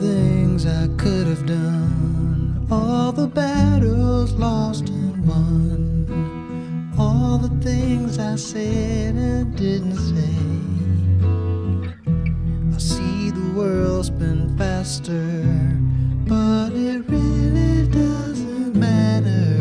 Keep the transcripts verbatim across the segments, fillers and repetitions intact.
things I could have done, all the battles lost and won, all the things I said and didn't say. I see the world spin faster, but it really doesn't matter.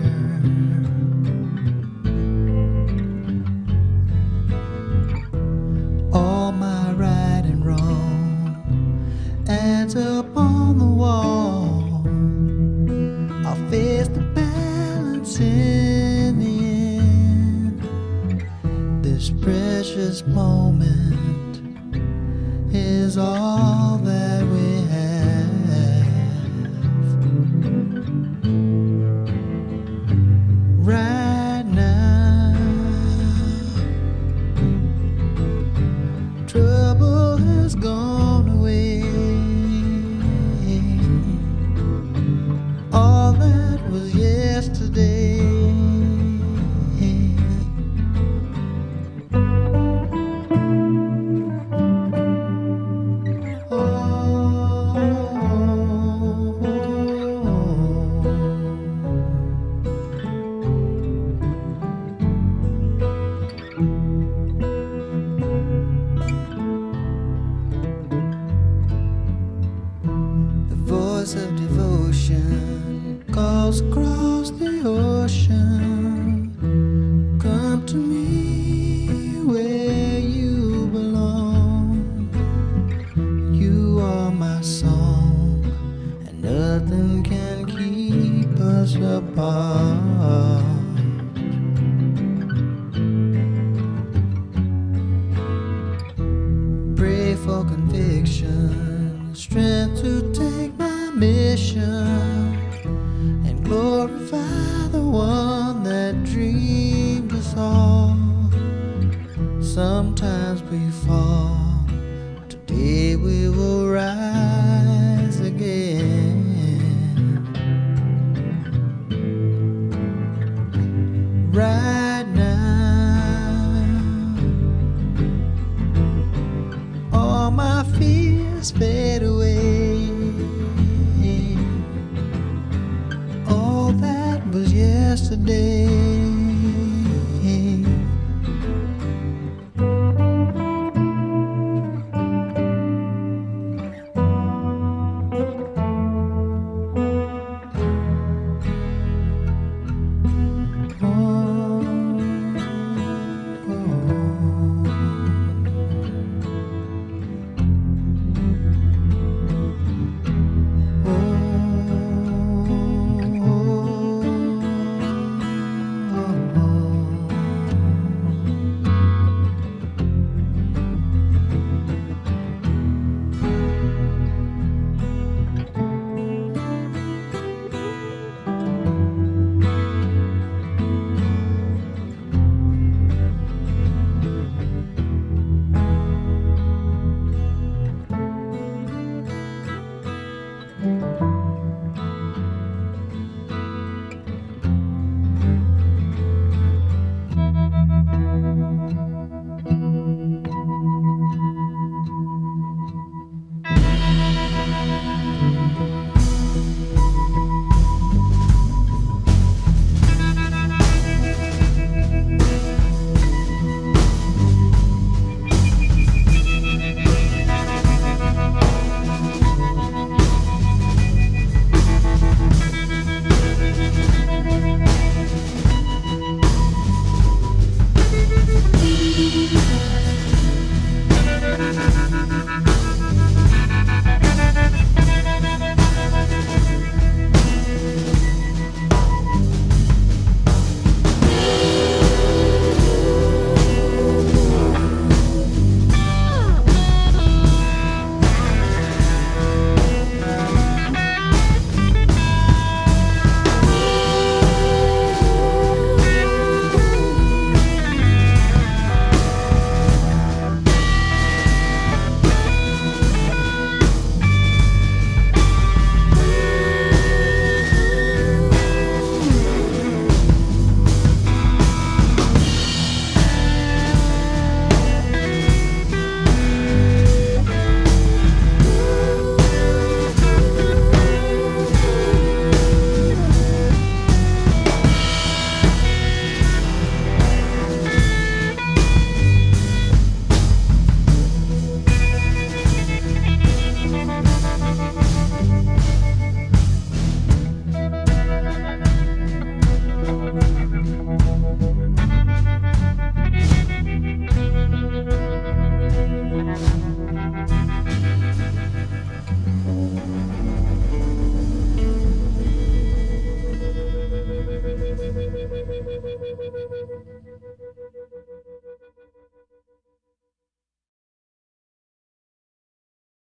All my right and wrong adds up on the wall. I'll face the balance in the end. This precious moment is all that we have. Right now, trouble has gone away. All that was yesterday. Of devotion calls across the ocean. Come to me where you belong. You are my song, and nothing can keep us apart. Pray for conviction, strength to take my mission, and glorify the one that dreamed us all. Sometimes we fall,